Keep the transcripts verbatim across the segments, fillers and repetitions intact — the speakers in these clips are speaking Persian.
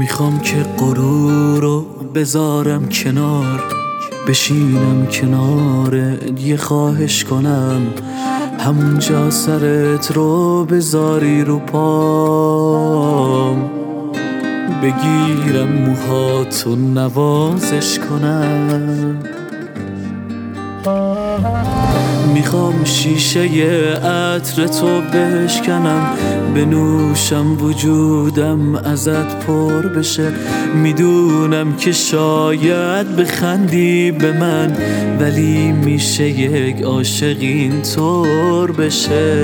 میخوام که غرور رو بذارم کنار، بشینم کنارت یه خواهش کنم، همونجا سرت رو بذاری رو پام، بگیرم موهاتو نوازش کنم. میخوام شیشه عطر تو بشکنم، بنوشم وجودم ازت پر بشه. میدونم که شاید بخندی به من، ولی میشه یک عاشق این طور بشه.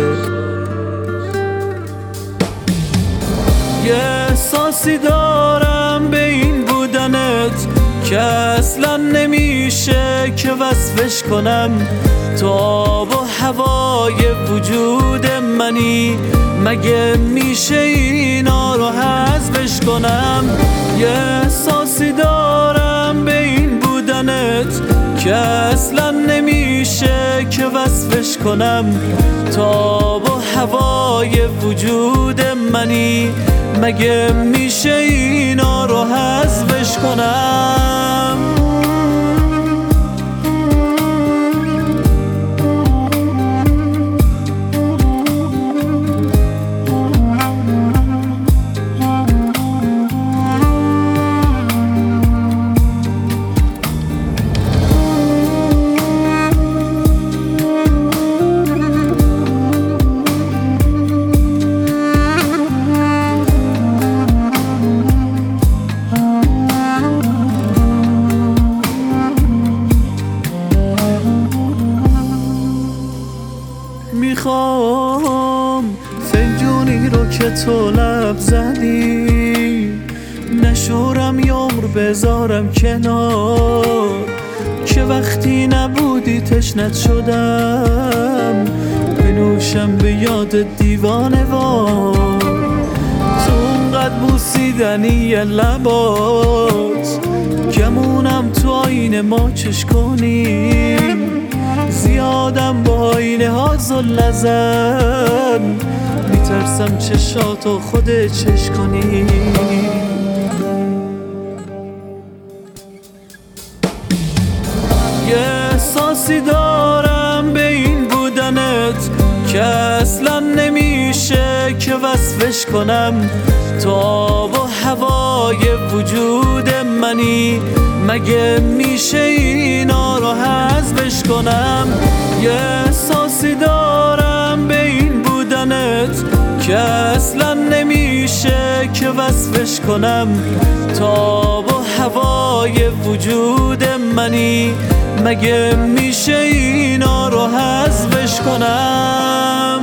یه احساسی دارم به این بودنت که اصلا نمیشه که وصفش کنم. تو آب و هوای وجود منی، مگه میشه اینا رو حذفش کنم؟ یه احساسی دارم به این بودنت که اصلا نمیشه که وصفش کنم. تو آب و هوای وجود منی، مگه میشه اینا رو حذفش کنم؟ میخوام فنجونی رو که تو لب زدی نشورم یه عمر بذارم کنار، که وقتی نبودی تشنت شدم بنوشم به یاد دیوانه وار. تو اونقدر بوسیدنی لبات گمونم تو آینه ما چش کنیم، زیادم با آینه ها زل نزن، میترسم چشاتو خودت چش کنی. یه احساسی دارم به این بودنت که اصلا نمیشه که وصفش کنم. تو آب و هوای وجود منی، مگه میشه اینا رو حذفش کنم؟ یه احساسی دارم به این بودنت که اصلا نمیشه که وصفش کنم. تو آب و هوای وجود منی، مگه میشه اینا رو حذفش کنم؟